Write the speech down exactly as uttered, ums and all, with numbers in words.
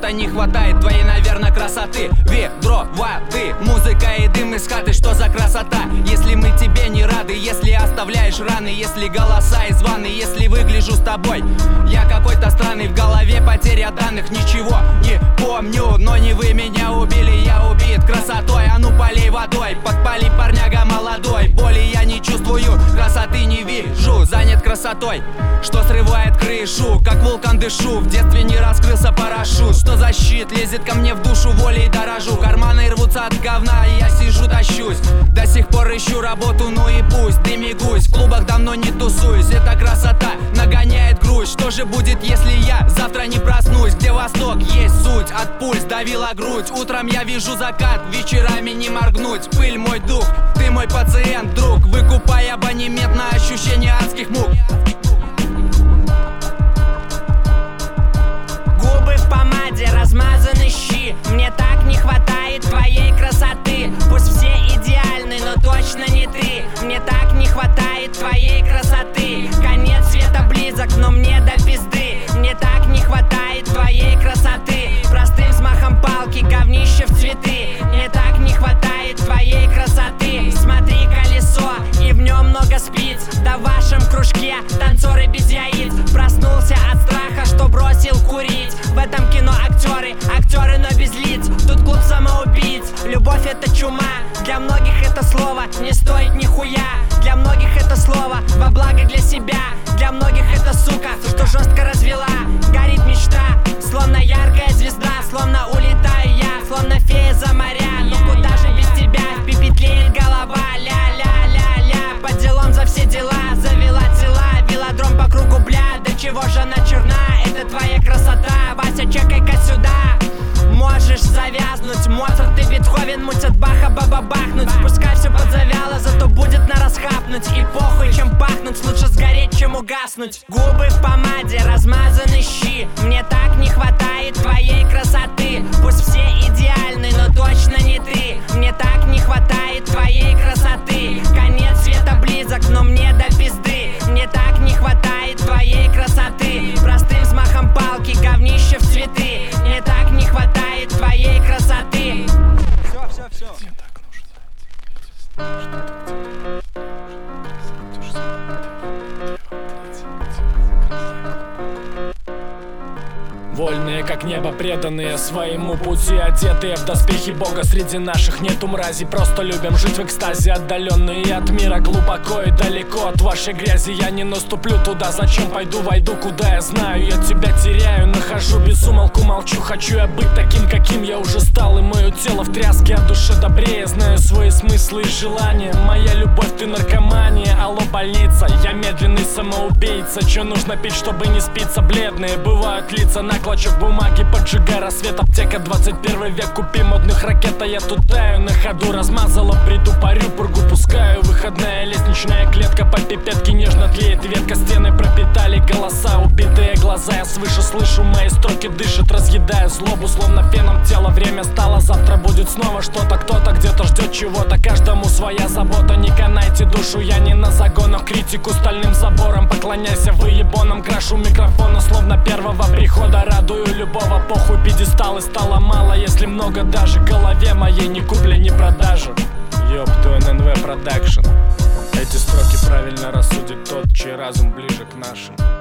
что-то не хватает твоей, наверное, красоты. Ведро воды, музыка и дым из хаты, что за красота? Если мы тебе не рады, если оставляешь раны, если голоса из ванны, если выгляжу с тобой я какой-то странный, в голове потеря данных, ничего не помню, но не вы меня убили, я убит красотой. А ну полей водой, подпали, парняга молодой. Боли я не чувствую, красоты не вижу, занят красотой, что срывает крышу, как вулкан дышу. В детстве не раскрылся парашют, что за щит лезет ко мне в душу, волей дорожу. Карманы рвутся от говна, и я сижу тащусь, до сих пор ищу работу, ну и пусть. Дыми гусь, в клубах давно не тусуюсь, эта красота нагоняет грусть. Что же будет, если я завтра не проснусь? Где восток, есть суть, от пульс давила грудь. Утром я вижу закат, вечерами не моргнуть. Пыль мой дух, ты мой пациент, друг. Выкупай абонемент на ощущение адских мук. Губы в помаде, размазаны щи. Мне так не хватает твоей красоты. Пусть все идеальны, но точно не ты. Мне так не хватает твоей красоты. Конец света близок, но мне до пизды. Мне так не хватает твоей красоты. Простым взмахом палки, говнище в цветы. Мне так не хватает твоей красоты. Смотри, колесо, и в нем много спиц. Да в вашем кружке танцоры без яиц. Проснулся от страха, что бросил курить. В этом кино актеры, актеры, но без лиц. Тут клуб самоубийц. Любовь это чума. Для многих это слово не стоит нихуя. Для многих это слово во благо для себя. Для многих это сука, что жестко развела. Горит мечта, словно яркая звезда. Словно улетаю я, словно фея за моря. Ну куда же без тебя, пепетлеет голова. Ля-ля-ля-ля, по делам за все дела. Завела тела, велодром по кругу, бля. Да чего же она черна, это твоя красота. Вася, чекай-ка сюда. Можешь завязнуть, Моцарт и Бетховен мутят Баха, баба бахнуть. Пускай все подзавяло, зато будет на расхапнуть. И похуй, чем пахнуть, лучше сгореть, чем угаснуть. Губы в помаде, размазаны щи. Мне так не хватает твоей красоты. Пусть все идеальны, но точно не ты. Мне так не хватает твоей красоты. Конец света близок, но мне до пизды. Мне так не хватает твоей красоты. Простым взмахом палки, говнище в цветы. Мне так не хватает твоей красоты. Все, все, все. Мне так нужно. Вольные, как небо, преданные своему пути, одетые в доспехи Бога. Среди наших нету мрази, просто любим жить в экстазе. Отдаленные от мира, глубоко и далеко от вашей грязи. Я не наступлю туда, зачем пойду, войду, куда я знаю. Я тебя теряю, нахожу, без умолку молчу. Хочу я быть таким, каким я уже стал. И мое тело в тряске, а душе добрее. Знаю свои смыслы и желания. Моя любовь, ты наркомания. Алло, больница, я медленный самоубийца. Че нужно пить, чтобы не спиться? Бледные бывают лица, на клочок бумаги, поджигай рассвет. Аптека, двадцать первый век, купи модных ракет. А я тут таю на ходу, размазала, приду, парю, пургу пускаю. Выходная лестничная клетка, по пипетке нежно тлеет ветка. Стены пропитали голоса, убитые глаза. Я свыше слышу, мои строки дышат, разъедая злобу, словно феном тело. Время стало, завтра будет снова что-то. Кто-то где-то ждет чего-то, каждому своя забота. Не канайте душу, я не на загонах. Критику стальным забором, поклоняйся выебонам. Крашу микрофона, словно первого прихода. Радую любого, похуй, пьедесталы стало мало. Если много даже, голове моей ни купли, ни продажи. Ёпту, эн эн вэ продакшн. Эти строки правильно рассудит тот, чей разум ближе к нашим.